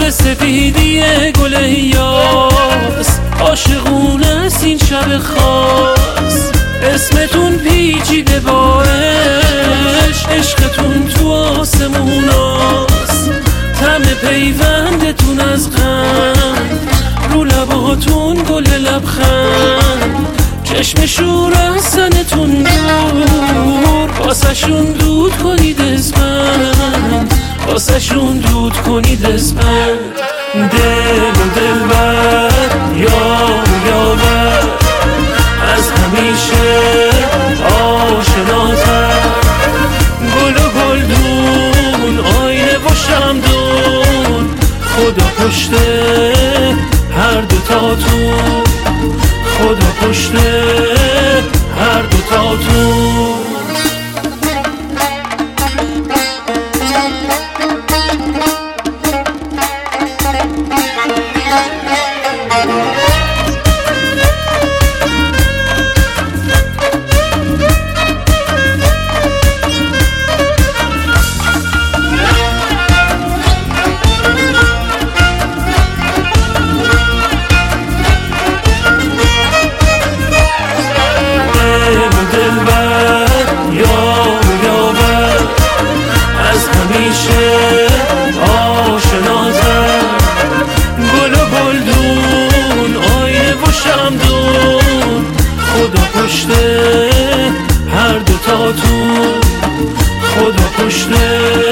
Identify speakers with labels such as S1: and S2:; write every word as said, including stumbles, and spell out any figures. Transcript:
S1: سفیدی گل یاس، عاشقونه است این شب خاص. اسمتون پیچیده با عشق، عشقتون تو آسموناست. طعم پیوندتون از قند، رو لباتون گل لبخند. چشم شور از سنتون دور، واسه شون دود کنید اسمند، واسه شون دود کنید اسمند. دل و دلبر، یار و یاور، از همیشه آشناتر. گل و گلدون، آینه و شمدون، خدا پشت هر دوتاتون، خدا پشت هر دوتاتون. آشناتر، گل و گلدون، آینه و شمدون، خدا پشت هر دوتاتون، خدا پشت